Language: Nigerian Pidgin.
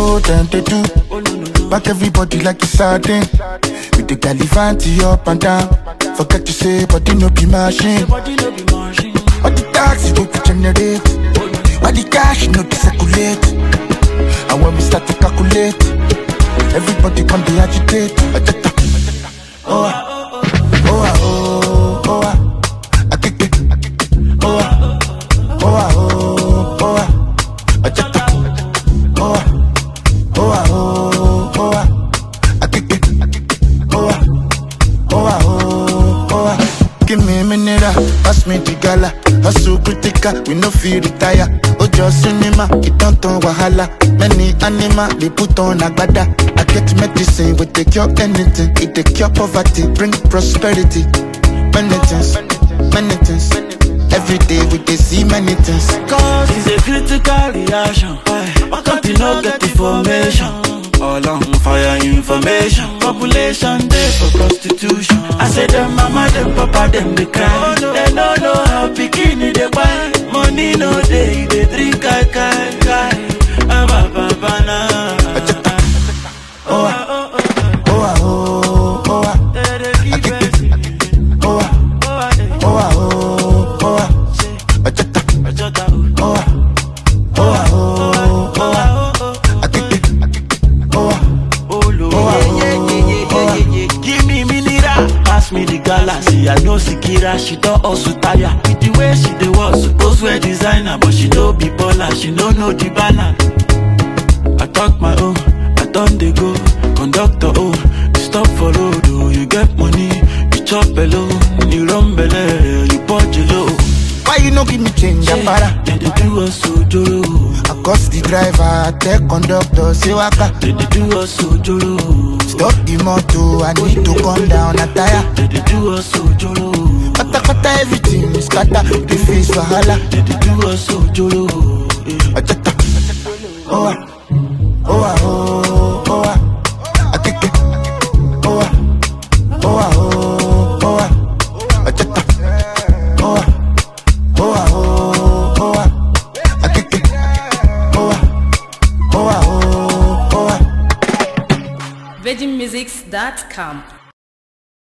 more than they do. Back everybody like it's sardine. With the Galivanti up and down. Forget to say, body no be machine. All the taxi we could generate. All the cash no be circulate. And when we start to calculate, everybody come to agitate. Oh, oh, oh, oh, I kick it. Oh, oh, oh, oh, I check it. Oh, oh, oh, I kick it. Oh, oh, oh, give me a minute, pass me the gala. Hustle critical, we no feel retire. Ojo cinema, it don't turn wahala. Many animal, they put on agbada. I get medicine, we take cure anything. It take cure poverty, bring prosperity. Many things. Every day we dey see many things. Cause it's a critical reaction. Why can't you not get information? All on fire information. Population day for prostitution. I say them mama, them papa, them they cry. They don't know how bikini they buy. Money no day, they drink kai. Give me mineral, pass me the galaxy. I know Sikira, she don't also tire. With the way she dey walk, suppose wear designer, but she don't be baller, she don't know the balance. I talk my own, I done they go. Conductor, oh, you stop for road, oh, you get money, you chop alone, you run belle, you punch low. Why you no give me change, Apara? They do us so joro. I cost the driver, I tell conductor, say waka. They do us so joro. Stop the motor, I need to come down a tire. They do us so joro. Kata everything is kata, the face for hala. They do us so joro. Oh, oh, oh, oh, I kick it. Oh, oh, oh, oh, I check it. Oh, oh, oh, I kick it. Oh, oh, oh, VeggieMusics.com